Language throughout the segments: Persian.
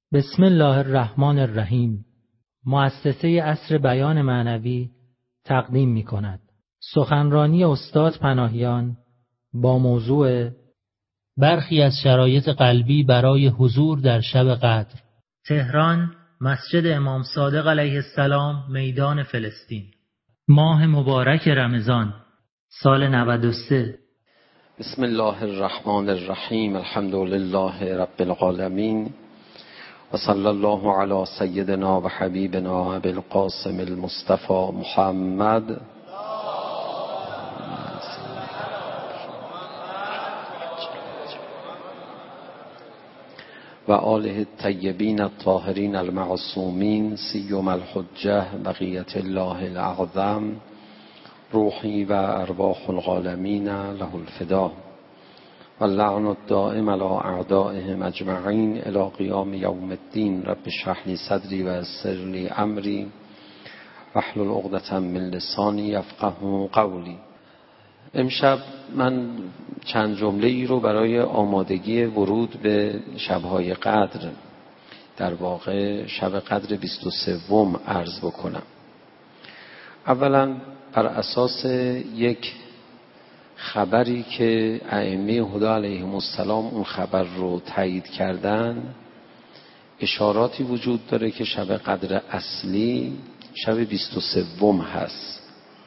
بسم الله الرحمن الرحیم. مؤسسه عصر بیان معنوی تقدیم می کند سخنرانی استاد پناهیان با موضوع برخی از شرایط قلبی برای حضور در شب قدر. تهران، مسجد امام صادق علیه السلام، میدان فلسطین. ماه مبارک رمضان، سال 93. بسم الله الرحمن الرحیم. الحمد لله رب العالمین و صلی الله علی سیدنا و حبیبنا ابی القاسم المصطفى محمد و آله الطیبین الطاهرین المعصومین سیما الحجة بقیة الله الاعظم روحی و ارواح العالمین له الفدا و اللعن الدائم علی اعدائهم اجمعین الی قیام یوم الدین. رب اشرح لی صدری و یسر لی امری واحلل عقدة من لسانی یفقهوا قولی. امشب من چند جمله ای رو برای آمادگی ورود به شب‌های قدر، در واقع شب قدر 23 عرض بکنم. اولا بر اساس یک خبری که ائمه هدی علیهم السلام اون خبر رو تایید کردن، اشاراتی وجود داره که شب قدر اصلی شب 23 هست.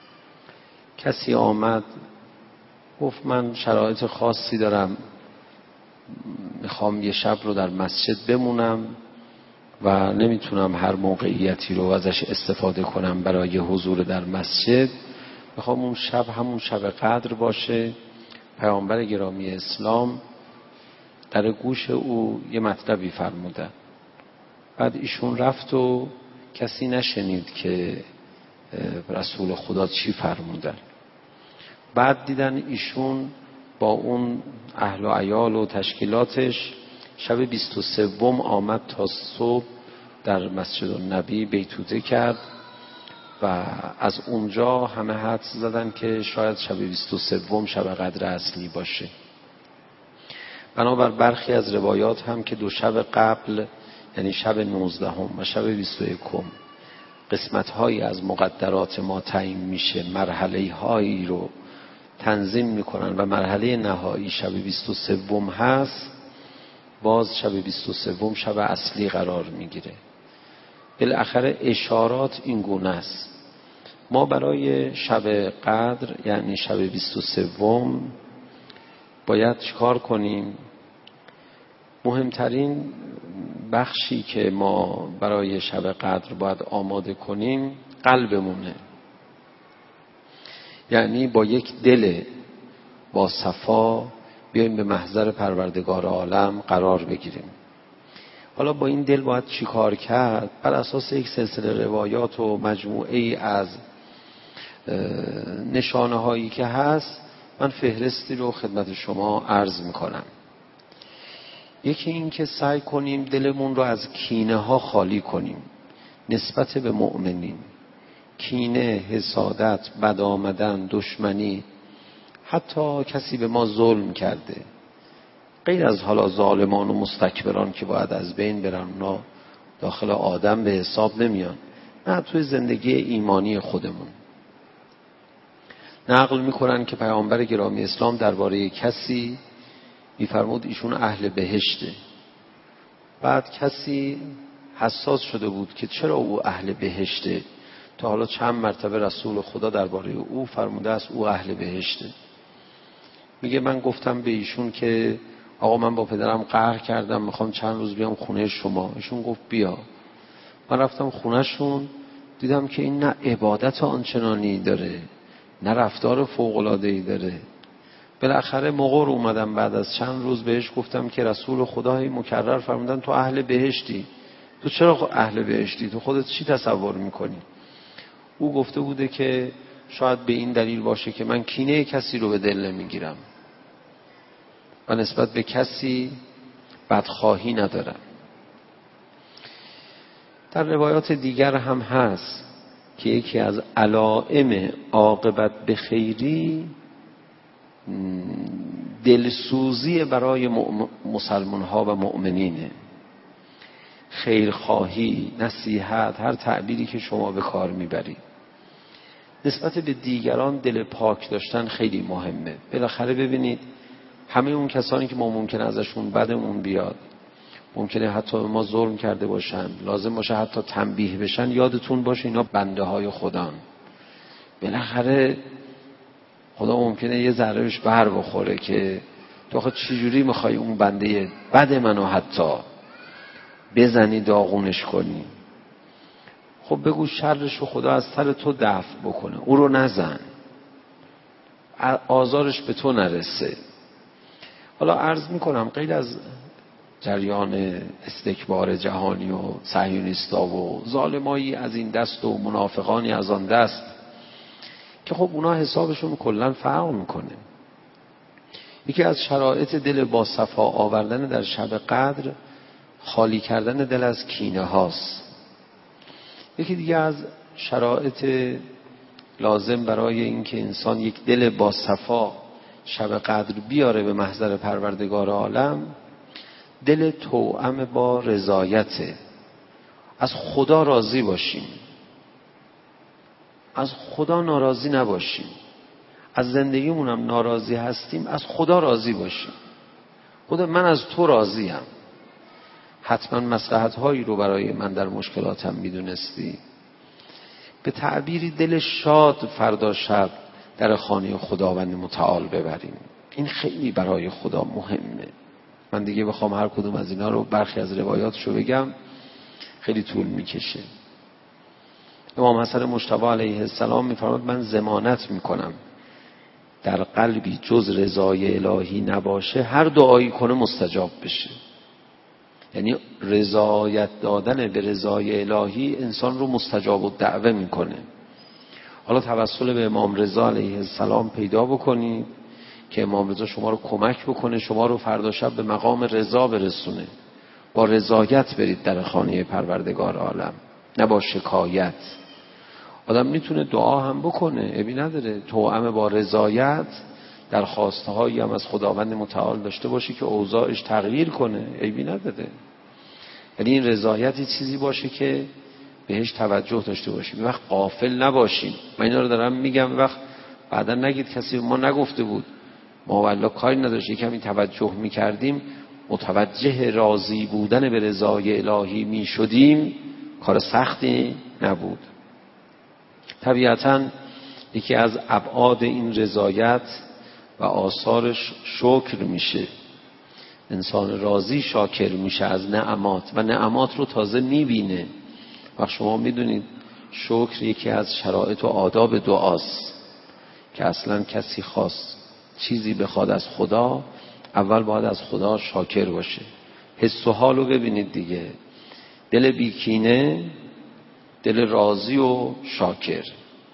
کسی آمد گفت من شرایط خاصی دارم، میخوام یه شب رو در مسجد بمونم و نمیتونم هر موقعیتی رو ازش استفاده کنم برای حضور در مسجد، میخوام اون شب همون شب قدر باشه. پیامبر گرامی اسلام در گوش او یه مطلبی فرمودن، بعد ایشون رفت و کسی نشنید که رسول خدا چی فرمودن. بعد دیدن ایشون با اون اهل و عیال و تشکیلاتش شب 23 آمد تا صبح در مسجد النبی بیتوته کرد و از اونجا همه حدس زدن که شاید شب 23 شب قدر اصلی باشه. بنابر برخی از روایات هم که دو شب قبل، یعنی شب 19 و شب 21 قسمت‌هایی از مقدرات ما تعیین میشه، مرحله‌هایی رو تنظیم میکنن و مرحله نهایی شب 23 هست، باز شب 23 شب اصلی قرار میگیره. بالاخره اشارات این گونه است. ما برای شب قدر یعنی شب 23 باید چیکار کنیم؟ مهمترین بخشی که ما برای شب قدر باید آماده کنیم قلبمونه، یعنی با یک دل با صفا بیایم به محضر پروردگار عالم قرار بگیریم. حالا با این دل باید چی کار کرد؟ بر اساس یک سلسله روایات و مجموعه ای از نشانه هایی که هست، من فهرستی رو خدمت شما عرض میکنم. یکی این که سعی کنیم دلمون رو از کینه ها خالی کنیم نسبت به مؤمنین. کینه، حسادت، بد آمدن، دشمنی، حتی کسی به ما ظلم کرده، غیر از حالا ظالمان و مستکبران که باید از بین برن، اونا داخل آدم به حساب نمیان، نه توی زندگی ایمانی خودمون. نقل میکنن که پیامبر گرامی اسلام درباره کسی میفرمود ایشون اهل بهشته. بعد کسی حساس شده بود که چرا او اهل بهشته، تا حالا چند مرتبه رسول خدا درباره او فرموده است او اهل بهشته. میگه من گفتم به ایشون که آقا من با پدرم قهر کردم، میخوام چند روز بیام خونه شما. ایشون گفت بیا. من رفتم خونه شون، دیدم که این نه عبادت آنچنانی داره، نه رفتار فوق‌العاده‌ای داره. بالاخره مقر اومدم، بعد از چند روز بهش گفتم که رسول خدای مکرر فرمودن تو اهل بهشتی، تو چرا اهل بهشتی؟ تو خودت چی تصور میکنی؟ او گفته بوده که شاید به این دلیل باشه که من کینه کسی رو به دل نمیگیرم و نسبت به کسی بدخواهی ندارم. در روایات دیگر هم هست که یکی از علائم عاقبت به خیری دلسوزی برای مسلمان ها و مؤمنینه. خیرخواهی، نصیحت، هر تعبیری که شما به کار میبرید نسبت به دیگران دل پاک داشتن خیلی مهمه. بالاخره ببینید همه اون کسانی که ما ممکنه ازشون بدمون بیاد، ممکنه حتی ما ظلم کرده باشن، لازم باشه حتی تنبیه بشن، یادتون باشه اینا بنده های خدان. بالاخره خدا ممکنه یه ذرهش بر بخوره که تو آخه چجوری میخوای اون بنده بد منو حتی بزنی داغونش کنی؟ خب بگو شرش رو خدا از سر تو دفع بکنه، او رو نزن، آزارش به تو نرسه. حالا عرض میکنم غیر از جریان استکبار جهانی و صهیونیستا و ظالمایی از این دست و منافقانی از آن دست که خب اونا حسابشون کلا فرق میکنه، یکی از شرایط دل با صفا آوردن در شب قدر خالی کردن دل از کینه هاست. یکی دیگه از شرایط لازم برای اینکه انسان یک دل با صفا شب قدر بیاره به محضر پروردگار عالم، دل توأم با رضایته. از خدا راضی باشیم، از خدا ناراضی نباشیم. از زندگیمون هم ناراضی هستیم، از خدا راضی باشیم. خدا من از تو راضیم، حتما مصلحت هایی رو برای من در مشکلاتم میدونستی. به تعبیری دل شاد فردا شب در خانه خداوند متعال ببریم. این خیلی برای خدا مهمه. من دیگه بخوام هر کدوم از اینا رو برخی از روایاتشو بگم خیلی طول میکشه. امام حسن مجتبی علیه السلام میفرماد من ضمانت میکنم در قلبی جز رضای الهی نباشه هر دعایی کنه مستجاب بشه. یعنی رضایت دادن به رضای الهی انسان رو مستجاب الدعوه میکنه. حالا توسل به امام رضا علیه السلام پیدا بکنید که امام رضا شما رو کمک بکنه، شما رو فردا شب به مقام رضا برسونه. با رضایت برید در خانه پروردگار عالم، نه با شکایت. آدم میتونه دعا هم بکنه، عیبی نداره، توأم با رضایت در خواسته هایی هم از خداوند متعال داشته باشی که اوضاعش تغییر کنه، عیبی نداره. یعنی این رضایتی چیزی باشه که بهش توجه داشته باشیم، یه وقت غافل نباشیم. من اینا رو دارم میگم، وقت بعدا نگید کسی ما نگفته بود، ما والله کاری نداشت، کمی توجه میکردیم، متوجه راضی بودن به رضای الهی میشدیم، کار سختی نبود. طبیعتاً یکی از ابعاد این رضایت و آثارش شکر میشه. انسان راضی شاکر میشه از نعمات و نعمات رو تازه میبینه. وقت شما میدونید شکر یکی از شرایط و آداب دعاست که اصلا کسی خواست چیزی بخواد از خدا، اول باید از خدا شاکر باشه. حس و حالو ببینید دیگه، دل بیکینه، دل راضی و شاکر.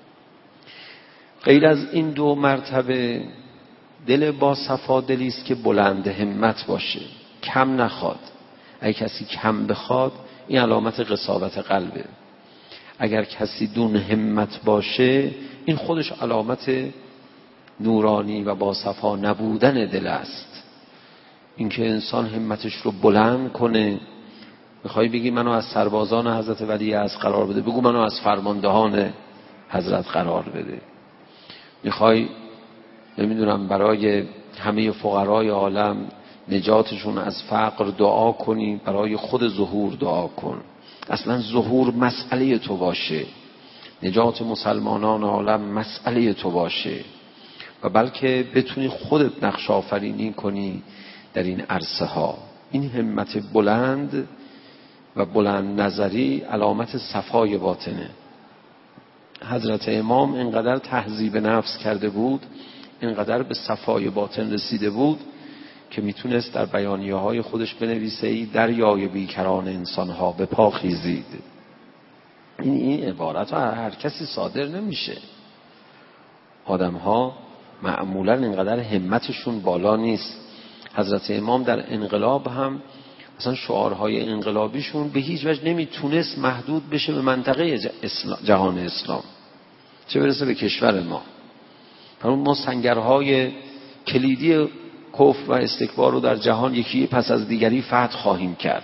غیر از این دو مرتبه دل با صفا دلی است که بلند همت باشه، کم نخواد. اگه کسی کم بخواد این علامت قساوت قلبه. اگر کسی دون همت باشه این خودش علامت نورانی و با صفا نبودن دل است. اینکه انسان همتش رو بلند کنه. میخوای بگی منو از سربازان حضرت ولی از قرار بده، بگو منو از فرماندهان حضرت قرار بده. میخوای نمیدونم برای همه فقرای عالم نجاتشون از فقر دعا کنی، برای خود ظهور دعا کن. اصلا ظهور مسئله تو باشه، نجات مسلمانان عالم مسئله تو باشه و بلکه بتونی خودت نقش آفرینی کنی در این عرصه ها. این همت بلند و بلند نظری علامت صفای باطنه. حضرت امام اینقدر تهذیب نفس کرده بود، اینقدر به صفای باطن رسیده بود که میتونست در بیانیه های خودش بنویسه ای دریای بیکران انسان ها به پا خیزید. این عبارت ها هر کسی صادر نمیشه. آدم ها معمولا اینقدر همتشون بالا نیست. حضرت امام در انقلاب هم مثلا شعارهای انقلابیشون به هیچ وجه نمیتونست محدود بشه به منطقه جهان اسلام، چه برسه به کشور ما. ما سنگرهای کلیدی کفر و استکبار رو در جهان یکی پس از دیگری فتح خواهیم کرد.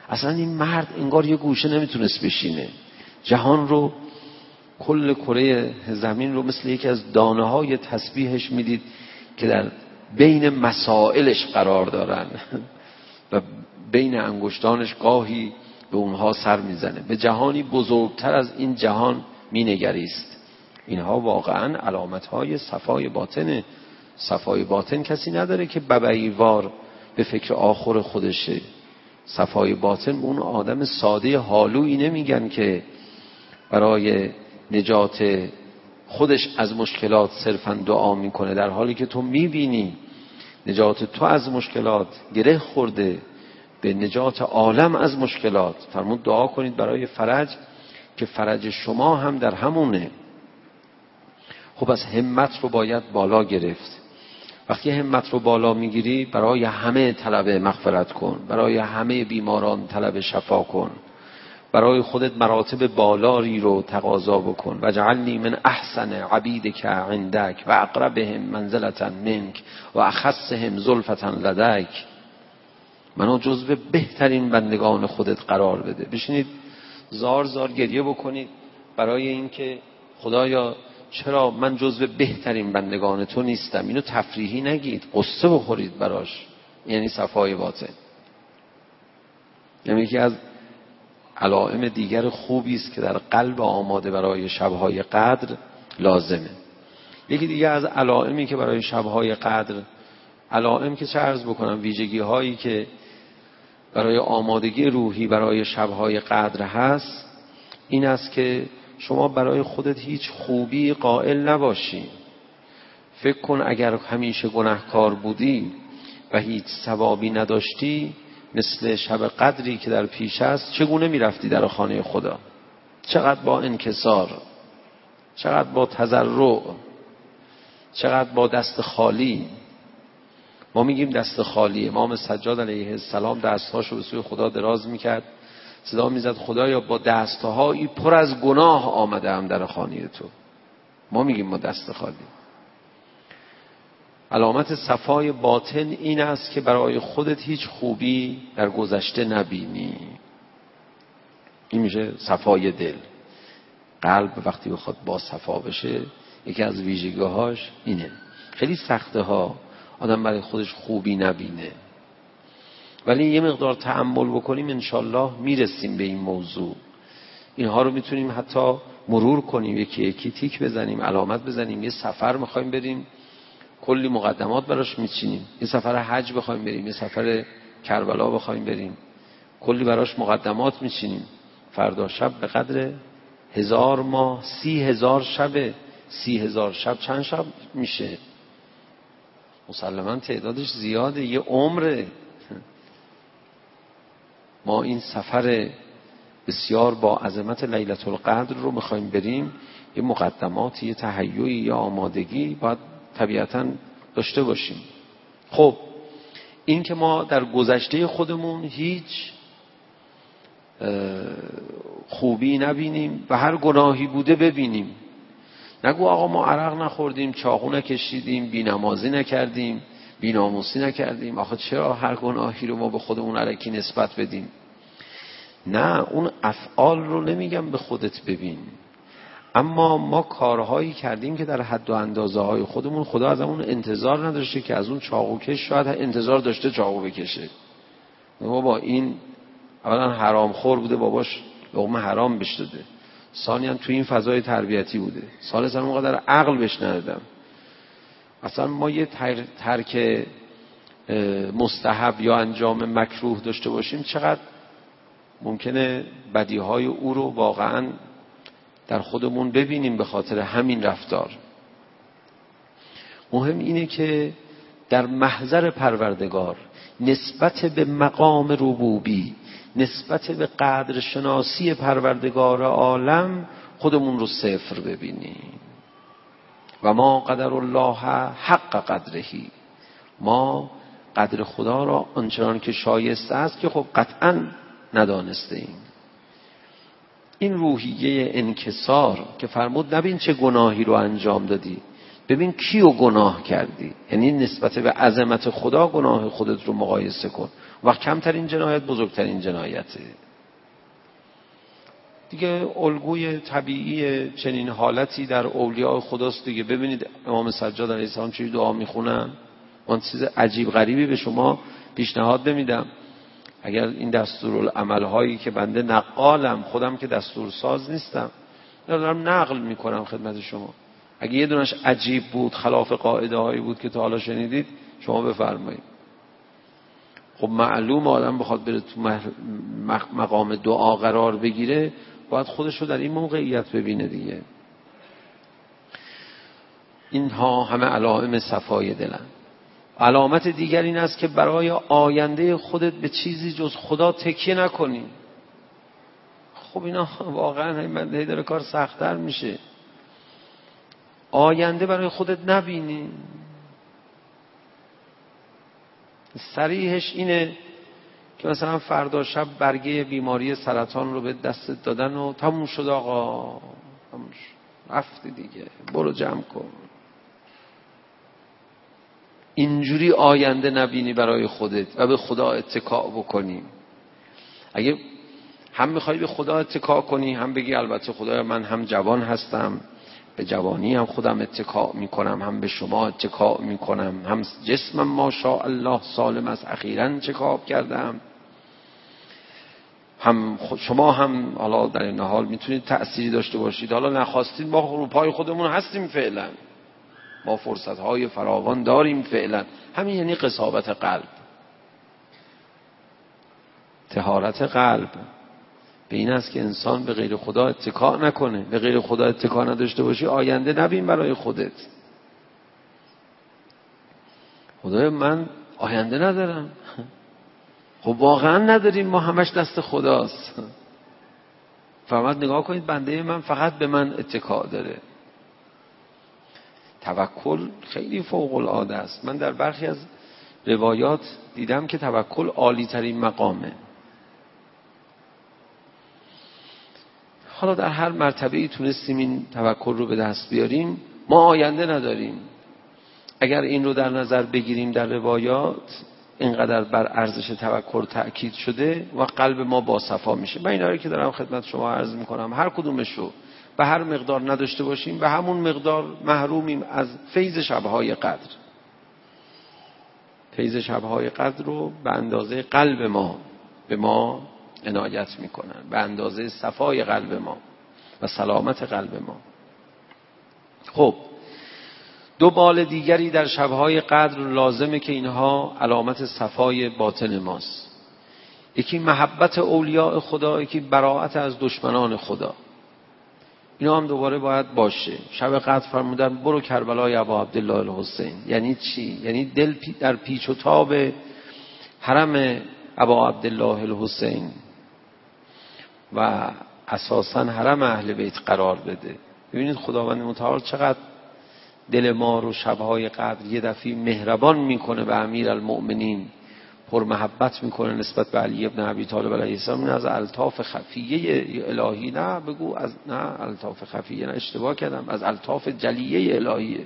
اصلا این مرد انگار یه گوشه نمیتونست بشینه، جهان رو، کل کره زمین رو مثل یکی از دانه های تسبیحش میدید که در بین مسائلش قرار دارن و بین انگشتانش گاهی به اونها سر میزنه. به جهانی بزرگتر از این جهان مینگریست. اینها واقعا علامت های صفای باطنه. صفای باطن کسی نداره که ببعیوار به فکر آخر خودشه. صفای باطن به اون آدم ساده حالویی نمیگن که برای نجات خودش از مشکلات صرفا دعا میکنه، در حالی که تو میبینی نجات تو از مشکلات گره خورده به نجات عالم از مشکلات. فرمود دعا کنید برای فرج که فرج شما هم در همونه. خب از همت رو باید بالا گرفت. وقتی همت رو بالا میگیری برای همه طلب مغفرت کن، برای همه بیماران طلب شفا کن، برای خودت مراتب بالایی رو تقاضا بکن. وجعلنی من احسن عبیدک عندک و اقربهم منزلة منک و اخصهم زلفة لدیک. منو جزو بهترین بندگان خودت قرار بده. بشینید زار زار گریه بکنید برای اینکه خدایا چرا من جزو بهترین بندگان تو نیستم. اینو تفریحی نگید، قصه بخورید براش. یعنی صفای باطن. یعنی یکی از علائم دیگر خوبی است که در قلب آماده برای شب‌های قدر لازمه. یکی دیگه از علائمی که برای شب‌های قدر، علائم که چه عرض بکنم، ویژگی هایی که برای آمادگی روحی برای شب‌های قدر هست، این است که شما برای خودت هیچ خوبی قائل نباشی. فکر کن اگر همیشه گناهکار بودی و هیچ ثوابی نداشتی، مثل شب قدری که در پیش است چگونه میرفتی در خانه خدا؟ چقدر با انکسار، چقدر با تضرع، چقدر با دست خالی. ما میگیم دست خالی. امام سجاد علیه السلام دستهاشو به سوی خدا دراز میکرد، صدا میزد خدایا با دستهایی پر از گناه آمدم در خانه تو. ما میگیم ما دست خالی. علامت صفای باطن این است که برای خودت هیچ خوبی در گذشته نبینی. این میشه صفای دل. قلب وقتی بخواد با صفا بشه، یکی از ویژگی‌هاش اینه. خیلی سخته ها آدم برای خودش خوبی نبینه، ولی یه مقدار تأمل بکنیم انشالله میرسیم به این موضوع. اینها رو میتونیم حتی مرور کنیم، یکی یکی تیک بزنیم، علامت بزنیم. یه سفر میخوایم بریم، کلی مقدمات براش میچینیم. یه سفر حج بخوایم بریم، یه سفر کربلا بخوایم بریم، کلی براش مقدمات میچینیم. فردا شب به قدر 1000 ماه 30,000 شبه. 30,000 شب چند شب میشه؟ مسلماً تعدادش زیاده، یه عمره. ما این سفر بسیار با عظمت لیلة القدر رو میخوایم بریم، یه مقدماتی، یه تهیعی، یه آمادگی باید طبیعتاً داشته باشیم. خب این که ما در گذشته خودمون هیچ خوبی نبینیم و هر گناهی بوده ببینیم. نگو آقا ما عرق نخوردیم، چاقو نکشیدیم، بی‌نمازی نکردیم، بی‌ناموسی نکردیم. آخه چرا هر گناهی رو ما به خودمون الکی نسبت بدیم؟ نه، اون افعال رو نمیگم به خودت ببین، اما ما کارهایی کردیم که در حد و اندازه های خودمون خدا از اون انتظار نداشته که از اون چاقو کش شاید انتظار داشته چاقو بکشه. بابا این اولا حرام خور بوده، باباش لقمه حرام بهش داده، ثانیاً تو این فضای تربیتی بوده، ثالثاً اونقدر عقل بهش ندادم. اصلا ما یه ترک مستحب یا انجام مکروه داشته باشیم، چقدر ممکنه بدیهای او رو واقعاً در خودمون ببینیم به خاطر همین رفتار. مهم اینه که در محضر پروردگار نسبت به مقام ربوبی، نسبت به قدر شناسی پروردگار عالم خودمون رو صفر ببینیم. و ما قدر الله حق قدرهی، ما قدر خدا را آنچنان که شایسته است که خب قطعاً ندانسته ایم. این روحیه انکسار که فرمود نبین چه گناهی رو انجام دادی، ببین کیو گناه کردی. یعنی نسبت به عظمت خدا گناه خودت رو مقایسه کن. و کمترین جنایت بزرگترین جنایته دیگه. الگوی طبیعی چنین حالتی در اولیاء خداست دیگه. ببینید امام سجاد علیه السلام چی دعا میخونن. من چیز عجیب غریبی به شما پیشنهاد نمیدم. اگر این دستورالعمل هایی که بنده نقالم، خودم که دستورساز نیستم، دارم نقل میکنم خدمت شما، اگه یه دونش عجیب بود، خلاف قاعده هایی بود که تا حالا شنیدید، شما بفرمایید. خب معلوم آدم بخواد بره تو مقام دعا قرار بگیره، باید خودش رو در این موقعیت ببینه دیگه. اینها همه علائم صفای دلن. علامت دیگر این است که برای آینده خودت به چیزی جز خدا تکیه نکنی. خب اینا واقعا من داره کار سخت‌تر میشه. آینده برای خودت نبینی. صریحش اینه که مثلا فردا شب برگه بیماری سرطان رو به دستت دادن و تموم شد آقا، تموم شد، رفتی دیگه، برو جمع کن. اینجوری آینده نبینی برای خودت و به خدا اتکا بکنی. اگه هم میخوای به خدا اتکا کنی، هم بگی البته خدایا من هم جوان هستم، به جوانی هم خودم اتکا میکنم، هم به شما اتکا میکنم، هم جسمم ماشاءالله سالم است، اخیراً چکاب کردم، هم شما هم حالا در این حال میتونید تأثیری داشته باشید، حالا نخواستید ما رو پای خودمون هستیم فعلا، ما فرصت‌های فراوان داریم فعلا. همین یعنی قساوت قلب، طهارت قلب. به این است که انسان به غیر خدا اتکا نکنه. به غیر خدا اتکا نداشته باشی، آینده نبین برای خودت. خدای من آینده ندارم. خب واقعا نداریم، ما همش دست خداست. فقط نگاه کنید بنده من فقط به من اتکا داره. توکل خیلی فوق العاده است. من در برخی از روایات دیدم که توکل عالی ترین مقامه. حالا در هر مرتبه‌ای تونستیم این توکل رو به دست بیاریم، ما آینده نداریم. اگر این رو در نظر بگیریم در روایات، اینقدر بر ارزش توکل تأکید شده و قلب ما با صفا میشه. من اینا رو که دارم خدمت شما عرض میکنم، هر کدومش رو به هر مقدار نداشته باشیم، به همون مقدار محرومیم از فیض شب‌های قدر. فیض شب‌های قدر رو به اندازه قلب ما به ما عنایت میکنن، به اندازه صفای قلب ما و سلامت قلب ما. خب دو بال دیگری در شب‌های قدر لازمه که اینها علامت صفای باطن ماست. یکی محبت اولیاء خدا، یکی براءت از دشمنان خدا. اینا هم دوباره باید باشه. شب قدر فرمودن برو کربلای ابا عبدالله الحسین. یعنی چی؟ یعنی دل در پیچ و تاب حرم ابا عبدالله الحسین و اساساً حرم اهل بیت قرار بده. ببینید خداوند متعال چقدر دل ما رو شب‌های قدر یه دفعه مهربان میکنه به امیرالمؤمنین، پر محبت میکنه نسبت به علی ابن ابی طالب علیه السلام. این از الطاف خفیه الهی، نه بگو از نه الطاف خفیه، نه اشتباه کردم، از الطاف جلیه الهیه.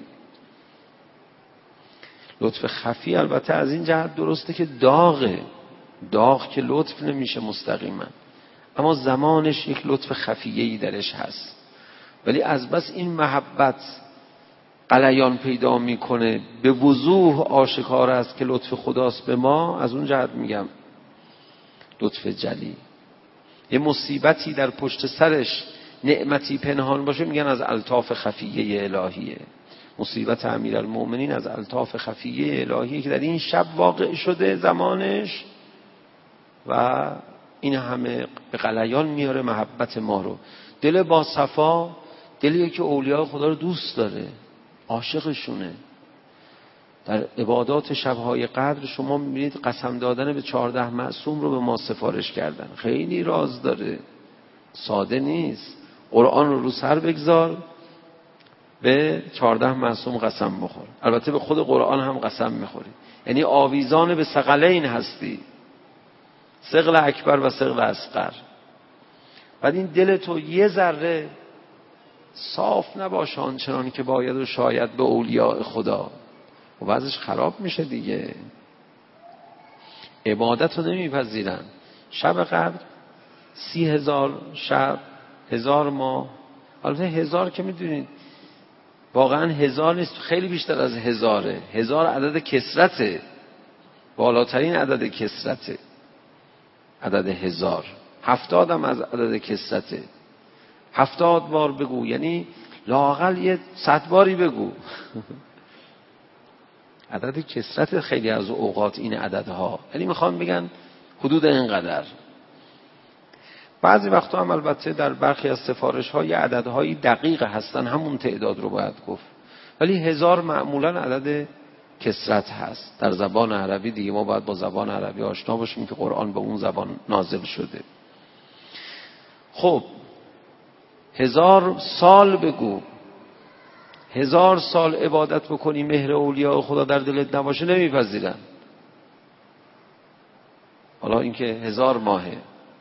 لطف خفی البته از این جهت درسته که داغ که لطف نمیشه مستقیما، اما زمانش یک لطف خفیه‌ای درش هست. ولی از بس این محبت غلیان پیدا میکنه، به وضوح آشکار است که لطف خداست به ما. از اون جهت میگم لطف جلی. یه مصیبتی در پشت سرش نعمتی پنهان باشه، میگن از الطاف خفیه الهیه. مصیبت امیرالمؤمنین از الطاف خفیه الهیه که در این شب واقع شده زمانش، و این همه به غلیان میاره محبت ما رو. دل با صفا دلیه که اولیاء خدا رو دوست داره، عاشقشونه. در عبادات شب‌های قدر شما می‌بینید قسم دادن به 14 معصوم رو به ما سفارش کردن. خیلی راز داره، ساده نیست. قرآن رو سر بگذار، به 14 معصوم قسم بخور. البته به خود قرآن هم قسم می‌خوری، یعنی آویزان به ثقلین هستی، ثقل اکبر و ثقل اصغر. بعد این دل تو یه ذره صاف نباشه آنچنان که باید و شاید به اولیاء خدا، و بعضش خراب میشه دیگه. عبادت رو نمیپذیرن. شب قدر 30,000 شب، 1000 ماه. البته 1000 که میدونید واقعا 1000 نیست، خیلی بیشتر از 1000. 1000 عدد کثرته، بالاترین عدد کثرته عدد 1000. 70 هم از عدد کثرته. 70 بار بگو، یعنی لااقل یه 100 باری بگو. عدد کثرت خیلی از اوقات این عددها، یعنی میخوان بگن حدود اینقدر. بعضی وقتا هم البته در برخی از سفارش ها یه عددهایی دقیق هستن، همون تعداد رو باید گفت، ولی 1000 معمولا عدد کثرت هست در زبان عربی. دیگه ما باید با زبان عربی آشنا باشیم که قرآن به اون زبان نازل شده. خب 1000 سال بگو، 1000 سال عبادت بکنی، مهر اولیاء خدا در دلت نباشه نمیپذیرن. حالا اینکه 1000 ماهه.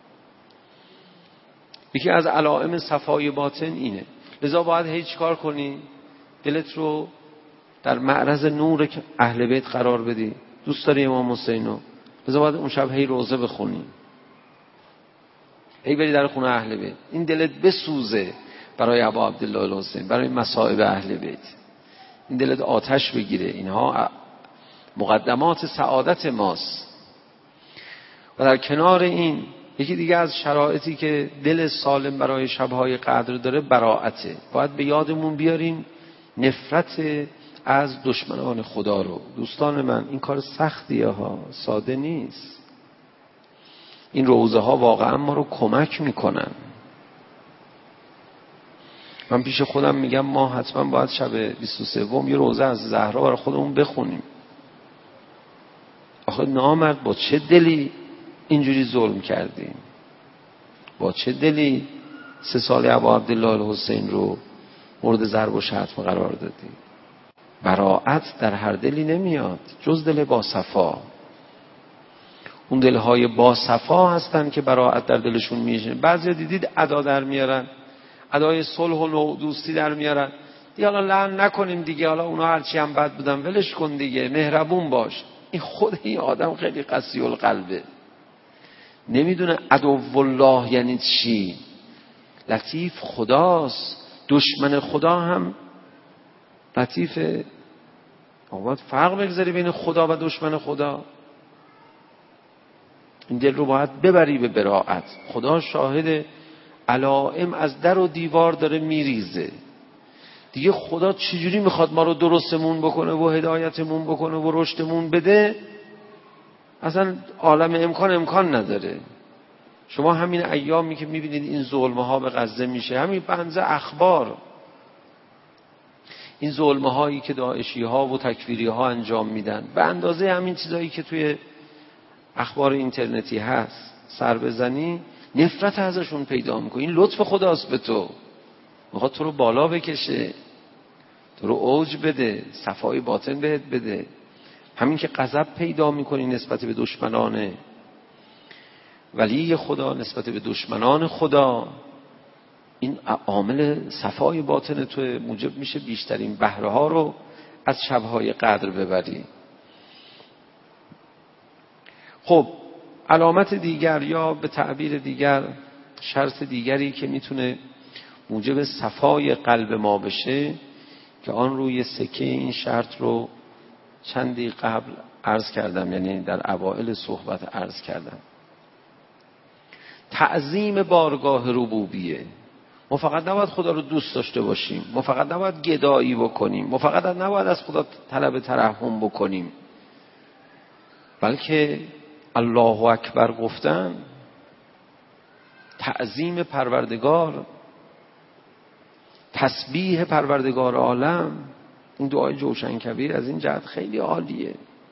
یکی از علائم صفای باطن اینه. لذا باید هیچ کار کنی؟ دلت رو در معرض نور اهل بیت قرار بدی. دوست داری امام حسینو، لذا باید اون شب هی روزه بخونی، هی بری در خونه اهل بیت، این دلت بسوزه برای ابا عبدالله الحسین، برای مصائب اهل بیت، این دلت آتش بگیره. اینها مقدمات سعادت ماست. و در کنار این یکی دیگه از شرایطی که دل سالم برای شبهای قدر داره براءته. باید به یادمون بیاریم نفرت از دشمنان خدا رو. دوستان من این کار سختیه ها، ساده نیست. این روزه ها واقعا ما رو کمک میکنن. من پیش خودم میگم ما حتما باید شب 23 یه روزه از زهرا برای خودمون بخونیم. آخه نامرد با چه دلی اینجوری ظلم کردیم؟ با چه دلی 3 سال ابا عبدالله الحسین رو مورد ضرب و شتم قرار دادیم؟ براءت در هر دلی نمیاد جز دل با صفا. اون دلهای با صفا هستن که براءت در دلشون میشه. بعضی دیدید ادا در میارن، ادای صلح و نوع دوستی در میارن. دیگه حالا لعن نکنیم دیگه، حالا اونا هرچی هم بد بودن ولش کن دیگه، مهربون باش. این خود این آدم خیلی قسی القلبه، نمیدونه عدو الله یعنی چی. لطیف خداست، دشمن خدا هم لطیفه. باید فرق بگذاری بین خدا و دشمن خدا. این دل رو باید ببری به براءت. خدا شاهد، علائم از در و دیوار داره میریزه دیگه. خدا چجوری میخواد ما رو درستمون بکنه و هدایتمون بکنه و رشدمون بده؟ اصلا عالم امکان نداره. شما همین ایامی که میبینید این ظلمه ها به غزه میشه، همین بنز اخبار، این ظلمه هایی که داعشی ها و تکفیری ها انجام میدن، به اندازه همین چیزایی که توی اخبار اینترنتی هست سر بزنی نفرت ازشون پیدا میکنی. این لطف خداست به تو، میخواد تو رو بالا بکشه، تو رو اوج بده، صفای باطن بهت بده. همین که غضب پیدا میکنی نسبت به دشمنان ولی خدا، نسبت به دشمنان خدا، این عامل صفای باطن تو موجب میشه بیشترین بهره ها رو از شبهای قدر ببری. خب علامت دیگر یا به تعبیر دیگر شرط دیگری که میتونه موجب صفای قلب ما بشه، که آن روی سکه این شرط رو چندی قبل عرض کردم، یعنی در اوائل صحبت عرض کردم، تعظیم بارگاه ربوبیه. ما فقط نباید خدا رو دوست داشته باشیم، ما فقط نباید گدایی بکنیم، ما فقط نباید از خدا طلب ترحم بکنیم، بلکه الله اکبر گفتن، تعظیم پروردگار، تسبیح پروردگار عالم، این دعای جوشن کبیر از این جهت خیلی عالیه.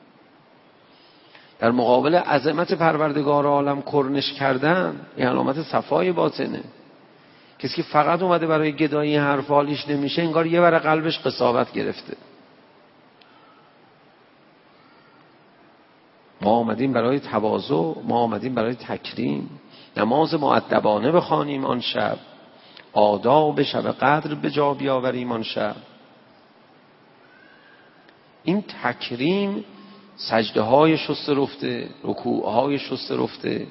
در مقابل عظمت پروردگار عالم کرنش کردن این علامت صفای باطنه. کسی که فقط اومده برای گدایی حرف حالیش نمیشه، انگار یه ور قلبش قساوت گرفته. ما آمدیم برای تواضع، ما آمدیم برای تکریم، نماز مؤدبانه بخوانیم آن شب، آداب شب قدر به جا بیاوریم آن شب. این تکریم سجده های شسته رفته، رکوع های شسته رفته.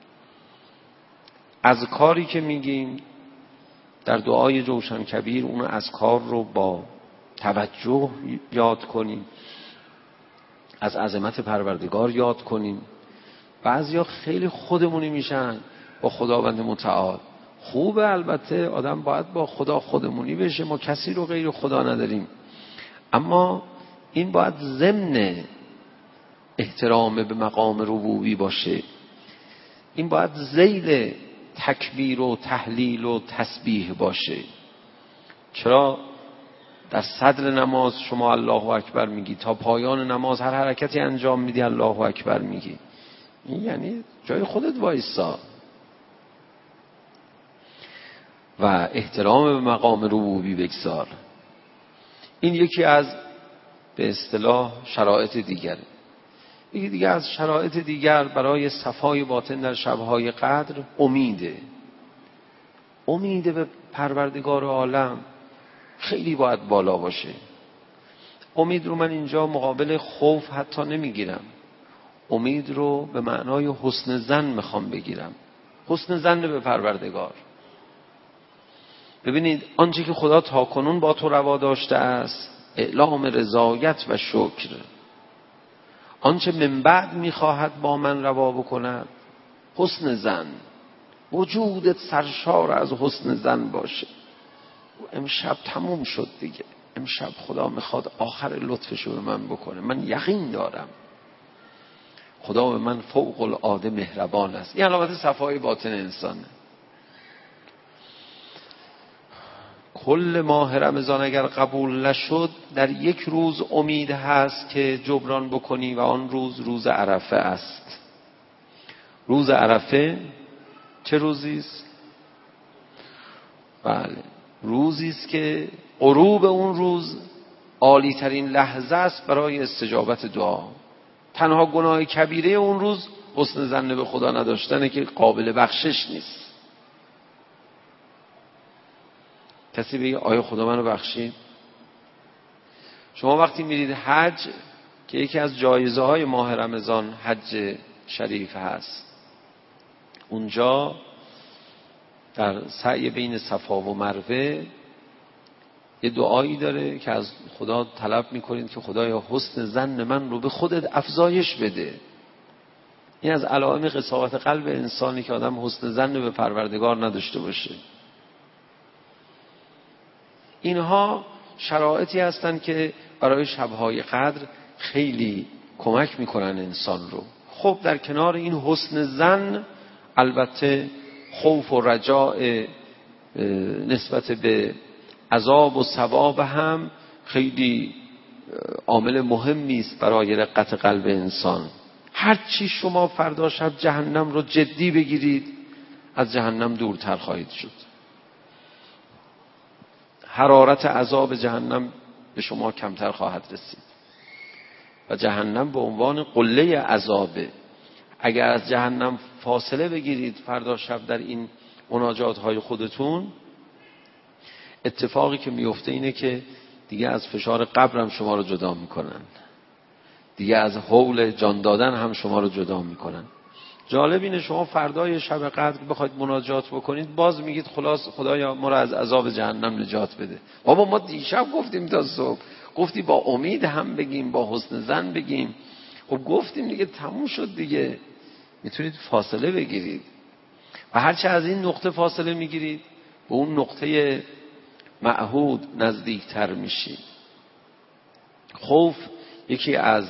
اذکاری که میگیم در دعای جوشن کبیر، اون اذکار رو با توجه یاد کنیم، از عظمت پروردگار یاد کنیم. بعضیا خیلی خودمونی میشن با خداوند متعال. خوبه، البته آدم باید با خدا خودمونی بشه، ما کسی رو غیر خدا نداریم، اما این باید ضمن احترام به مقام ربوبی باشه. این باید ذیل تکبیر و تهلیل و تسبیح باشه. چرا در صدر نماز شما الله اکبر میگی، تا پایان نماز هر حرکتی انجام میدی الله اکبر میگی؟ این یعنی جای خودت وایسا و احترام به مقام ربوبی بگذار. این یکی از به اصطلاح شرایط دیگره. یکی دیگه از شرایط دیگر برای صفای باطن در شبهای قدر امید به پروردگار عالم خیلی باید بالا باشه. امید رو من اینجا مقابل خوف حتی نمیگیرم، امید رو به معنای حسن ظن میخوام بگیرم، حسن ظن به پروردگار. ببینید آنچه که خدا تاکنون با تو روا داشته است اعلام رضایت و شکر، آنچه من بعد میخواهد با من روا بکند حسن ظن، وجودت سرشار از حسن ظن باشه. امشب تموم شد دیگه، امشب خدا میخواد آخر لطفشو به من بکنه، من یقین دارم خدا به من فوق العاده مهربان است. این علامت صفای باطن انسانه. کل ماه رمضان اگر قبول نشد، در یک روز امید هست که جبران بکنی و آن روز عرفه است. روز عرفه چه روزی است؟ بله، روزی است که غروب اون روز عالی ترین لحظه است برای استجابت دعا. تنها گناه کبیره اون روز حسن ظن به خدا نداشتنه که قابل بخشش نیست. کسی بگه آیا خدا منو بخشید؟ شما وقتی میرید حج که یکی از جایزه های ماه رمضان حج شریف هست، اونجا در سعی بین صفا و مروه یه دعایی داره که از خدا طلب میکنید که خدایا حسن ظن من رو به خودت افزایش بده. این از علائم قساوت قلب انسانی که آدم حسن ظن به پروردگار نداشته باشه. اینها شرایطی هستند که برای شبهای قدر خیلی کمک میکنن انسان رو. خب در کنار این حسن ظن البته خوف و رجاء نسبت به عذاب و ثواب هم خیلی عامل مهمی است برای رقت قلب انسان. هر چی شما فردا شب جهنم رو جدی بگیرید، از جهنم دورتر خواهید شد. حرارت عذاب جهنم به شما کمتر خواهد رسید و جهنم به عنوان قله عذابه. اگر از جهنم فاصله بگیرید فردا شب در این مناجات های خودتون، اتفاقی که میفته اینه که دیگه از فشار قبر هم شما رو جدا میکنن، دیگه از حول جان دادن هم شما رو جدا میکنن. جالب اینه شما فردای شب قدر بخواید مناجات بکنید، باز میگید خلاص خدایا ما رو از عذاب جهنم نجات بده. بابا ما دیشب گفتیم تا صبح، گفتی با امید هم بگیم، با حسن ظن بگیم. خب گفتیم دیگه، تموم شد دیگه. میتونید فاصله بگیرید و هرچه از این نقطه فاصله میگیرید به اون نقطه معهود نزدیکتر میشید. خوف یکی از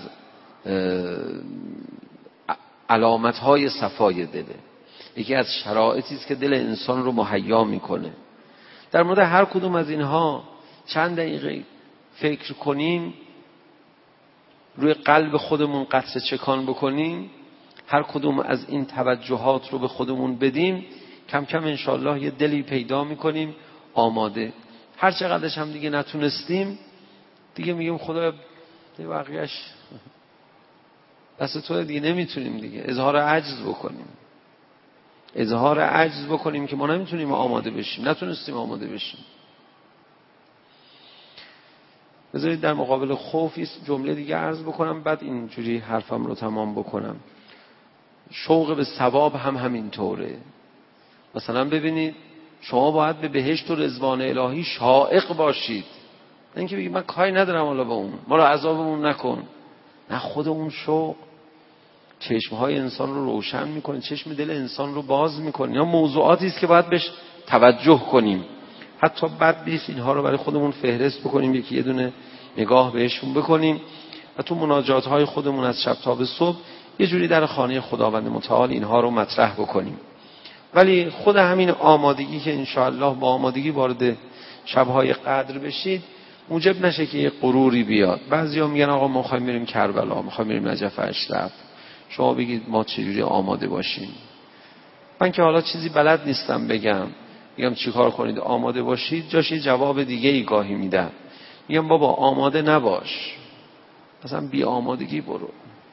علامت‌های صفای دله، یکی از شرایطی است که دل انسان رو مهیا میکنه. در مورد هر کدوم از اینها چند دقیقه فکر کنیم، روی قلب خودمون قطره چکان بکنیم، هر کدوم از این توجهات رو به خودمون بدیم، کم کم انشالله یه دلی پیدا میکنیم آماده. هر چقدرش هم دیگه نتونستیم دیگه میگیم خدا دیگه بقیه‌اش دست تو، دیگه نمیتونیم دیگه اظهار عجز بکنیم. اظهار عجز بکنیم که ما نمیتونیم آماده بشیم، نتونستیم آماده بشیم. بذارید در مقابل خوف جمله دیگه عرض بکنم، بعد اینجوری حرفم رو تمام بکنم. شوق به ثواب هم همینطوره. مثلا ببینید شما باید به بهشت و رضوان الهی شائق باشید، نه اینکه بگید من کاری ندارم حالا به اون، ما رو عذابمون نکن. نه، خود اون شوق چشمهای انسان رو روشن میکنه، چشم دل انسان رو باز میکنه. اینا موضوعاتی است که باید بهش توجه کنیم. حتی بد نیست اینها رو برای خودمون فهرست بکنیم، یکی یه دونه نگاه بهشون بکنیم و تو مناجات های خودمون از شب تا به صبح یه جوری در خانه خداوند متعال اینها رو مطرح بکنیم. ولی خود همین آمادگی که انشاءالله با آمادگی وارد شب‌های قدر بشید موجب نشه که یه غروری بیاد. بعضیا میگن آقا ما می‌خوایم بریم کربلا، می‌خوایم بریم نجف اشرف، شما بگید ما چجوری آماده باشیم. من که حالا چیزی بلد نیستم میگم چیکار کنید آماده باشید، جاش یه جواب دیگه ای گاهی میدم، میگم بابا آماده نباش، مثلا بی آمادگی برو.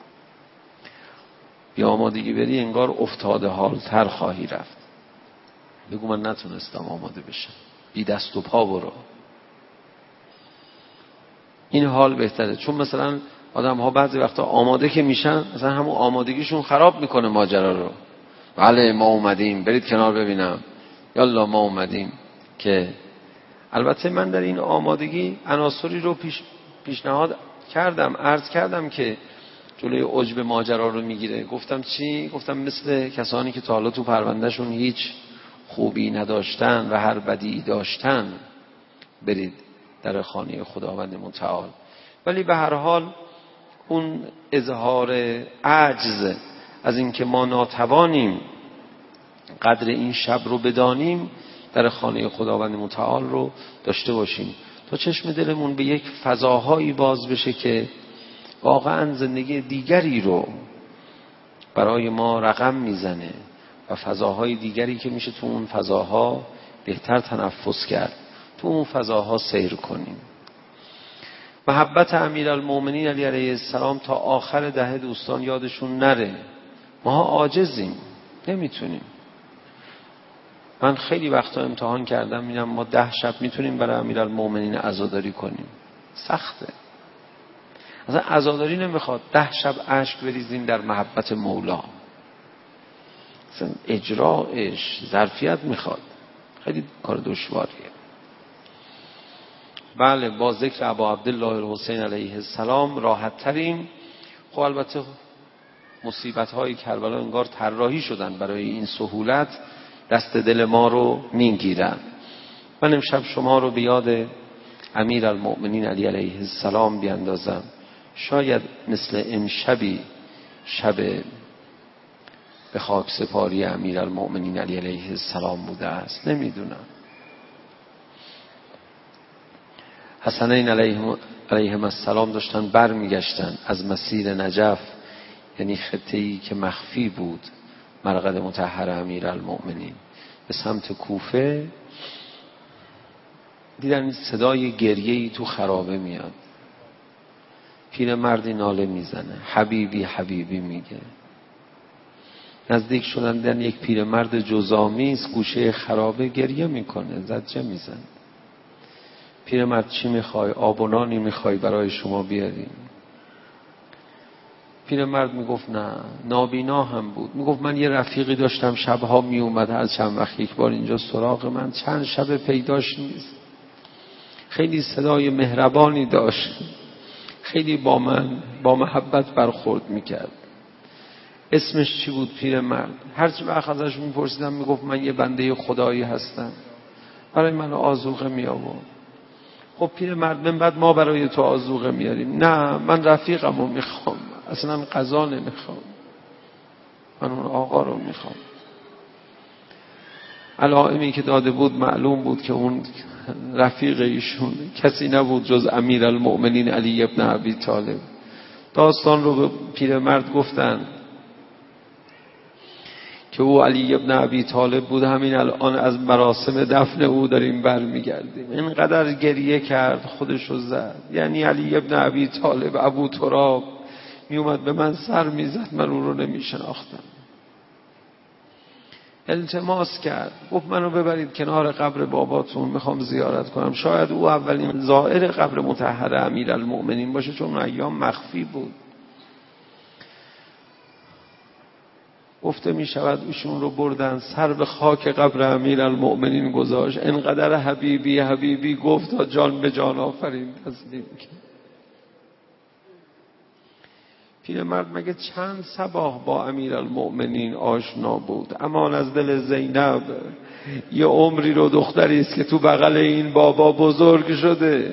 بی آمادگی بری انگار افتاده حالتر خواهی رفت. بگو من نتونستم آماده بشم، بی دست و پا برو. این حال بهتره. چون مثلا آدم ها بعضی وقتا آماده که میشن مثلا همون آمادگیشون خراب میکنه ماجرا رو. بله ما اومدیم، برید کنار ببینم، یالا ما اومدیم. که البته من در این آمادگی عناصری رو پیشنهاد کردم، عرض کردم که جلوی عجب ماجرا رو میگیره. گفتم چی؟ گفتم مثل کسانی که تا حالا تو پروندهشون هیچ خوبی نداشتن و هر بدی داشتن برید در خانه خداوند متعال. ولی به هر حال اون اظهار عجز از اینکه ما ناتوانیم قدر این شب رو بدانیم در خانه خداوند متعال رو داشته باشیم تا چشم دلمون به یک فضاهایی باز بشه که واقعا زندگی دیگری رو برای ما رقم میزنه و فضاهای دیگری که میشه تو اون فضاها بهتر تنفس کرد، تو اون فضاها سیر کنیم. محبت امیرالمومنین علی علیه السلام تا آخر دهه دوستان یادشون نره. ما عاجزیم، نمیتونیم. من خیلی وقتا امتحان کردم میگم ما 10 شب میتونیم برای امیرالمومنین عزاداری کنیم؟ سخته. اصلا عزاداری نمیخواد 10 شب اشک بریزیم در محبت مولا، اصلا اجراش ظرفیت میخواد، خیلی کار دشواریه. بله با ذکر ابا عبدالله الحسین علیه السلام راحت تریم. خب البته مصیبت های کربلا انگار طراحی شدن برای این سهولت، دست دل ما رو میگیرن. من امشب شما رو به یاد امیرالمؤمنین علی علیه السلام بیاندازم. شاید مثل امشبی شب به خاک سپاری امیرالمؤمنین علی علیه السلام بوده است، نمیدونم. حسنین علیهم السلام داشتن بر میگشتن از مسیر نجف، یعنی خطه‌ای که مخفی بود مرقد مطهر امیرالمؤمنین، به سمت کوفه. دیدن صدای گریه‌ای تو خرابه میاد، پیرمردی ناله میزنه، حبیبی حبیبی میگه. نزدیک شدن دیدن یک پیرمرد جزامی است گوشه خرابه گریه میکنه، زجه میزنه. پیرمرد چی میخوای؟ آب و نانی میخوای برای شما بیاریم؟ پیرمرد میگفت نه. نابینا هم بود. میگفت من یه رفیقی داشتم شبها میومد هر چند وقت یک بار اینجا سراغ من، چند شب پیداش نیست. خیلی صدای مهربانی داشت، خیلی با من با محبت برخورد میکرد. اسمش چی بود پیرمرد؟ هر چه وقت ازش میپرسیدم میگفت من یه بنده خدایی هستم، برای من آذوقه میآورد. خب پیرمرد من بعد ما برای تو آذوقه میاریم. نه من رفیقمو میخوام، اصلا غذا نمیخوام، من اون آقا رو میخوام. علائمی که داده بود معلوم بود که اون رفیق ایشون کسی نبود جز امیرالمؤمنین علی ابن ابی طالب. داستان رو به پیرمرد گفتن که او علی ابن ابی طالب بود، همین الان از مراسم دفن او داریم برمیگردیم. اینقدر گریه کرد خودشو زد، یعنی علی ابن ابی طالب ابو تراب میومد به من سر میزد، من اون رو نمیشناختم. التماس کرد، گفت منو ببرید کنار قبر باباتون، میخوام زیارت کنم. شاید او اولین زائر قبر مطهر امیرالمؤمنین باشه، چون اون ایام مخفی بود. گفته می شود ایشون رو بردن، سر به خاک قبر امیرالمؤمنین گذاشت، انقدر حبیبی حبیبی گفت تا جان به جان آفرین تسلیم کرد. پیرمرد مگه چند صباح با امیرالمؤمنین آشنا بود. امان از دل زینب، یه عمری رو دختری است که تو بغل این بابا بزرگ شده،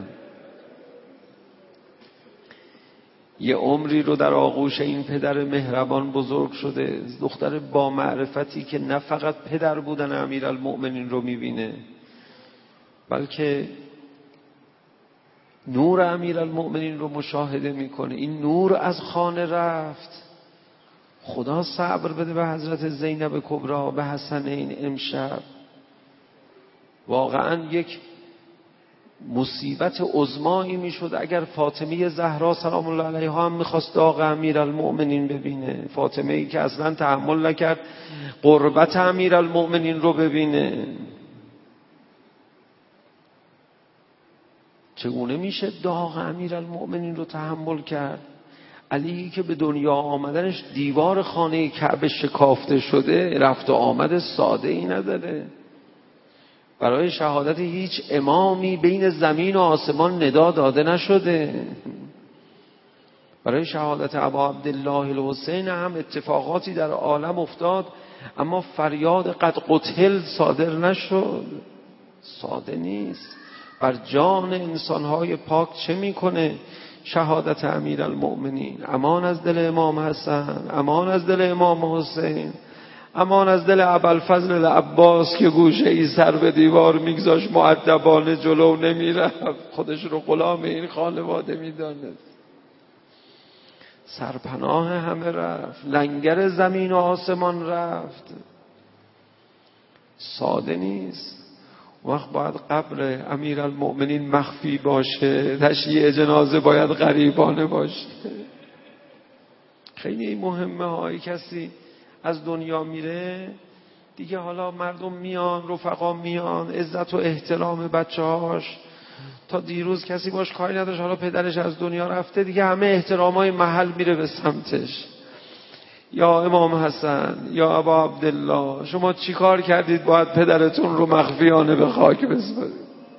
یه عمری رو در آغوش این پدر مهربان بزرگ شده، دختر با معرفتی که نه فقط پدر بودن امیرالمؤمنین رو میبینه، بلکه نور امیرالمؤمنین رو مشاهده میکنه. این نور از خانه رفت. خدا صبر بده به حضرت زینب کبرا، به حسنین. امشب واقعا یک مصیبت عظمایی میشد اگر فاطمه زهرا سلام الله علیها هم میخواست داغ امیرالمؤمنین ببینه. فاطمه ای که اصلا تحمل نکرد قربت امیرالمؤمنین رو ببینه. چگونه میشه داغ امیرالمؤمنین رو تحمل کرد؟ علی که به دنیا آمدنش دیوار خانه کعبه شکافته شده، رفت و آمد ساده ای نداره. برای شهادت هیچ امامی بین زمین و آسمان ندا داده نشده. برای شهادت ابا عبدالله الحسین هم اتفاقاتی در عالم افتاد، اما فریاد قد قتل صادر نشد. ساده نیست. بر جان انسانهای پاک چه میکنه شهادت امیرالمؤمنین؟ امان از دل امام حسن، امان از دل امام حسین، امان از دل ابوالفضل العباس که گوشه ای سر به دیوار میگذاشت، مؤدبانه جلو نمیرفت، خودش رو غلام این خانواده میدانست. سرپناه همه رفت، لنگر زمین و آسمان رفت. ساده نیست. وقت باید قبر امیرالمؤمنین مخفی باشه، تشییع جنازه باید غریبانه باشه. خیلی مهمه های کسی از دنیا میره دیگه، حالا مردم میان، رفقا میان، عزت و احترام بچه‌هاش. تا دیروز کسی باش کاری نداشت، حالا پدرش از دنیا رفته دیگه همه احترامای محل میره به سمتش. یا امام حسن، یا ابا عبدالله، شما چی کار کردید باید پدرتون رو مخفیانه به خاک بسپارید؟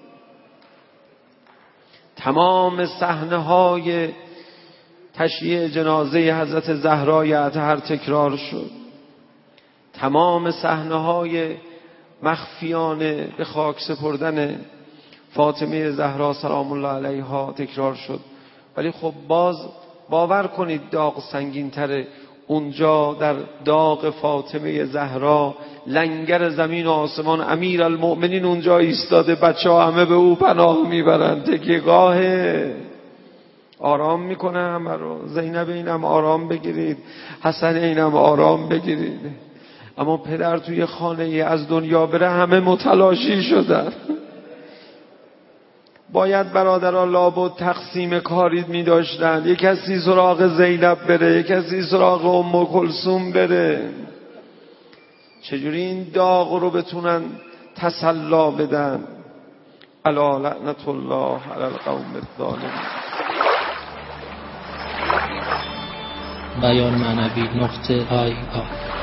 تمام صحنه‌های تشییع جنازه حضرت زهرای اطهر تکرار شد. تمام صحنه‌های مخفیانه به خاک سپردن فاطمه زهرا سلام الله علیها تکرار شد. ولی خب باز باور کنید داغ سنگین‌تره. اونجا در داغ فاطمه زهرا لنگر زمین و آسمان، امیرالمؤمنین اونجا ایستاده، بچه‌ها همه به او پناه میبرن، تکیه‌گاهه. آرام میکنه همه رو. زینب اینم آرام بگیرید، حسن اینم آرام بگیرید. اما پدر توی خانه از دنیا بره همه متلاشی شدن. باید برادرها لابد تقسیم کاری می داشتن. یک کسی سراغ زینب بره، یک کسی سراغ ام کلثوم بره. چجوری این داغ رو بتونن تسلا بدن؟ الا لعنت الله علی القوم الظالمین. بیان معنوی .ir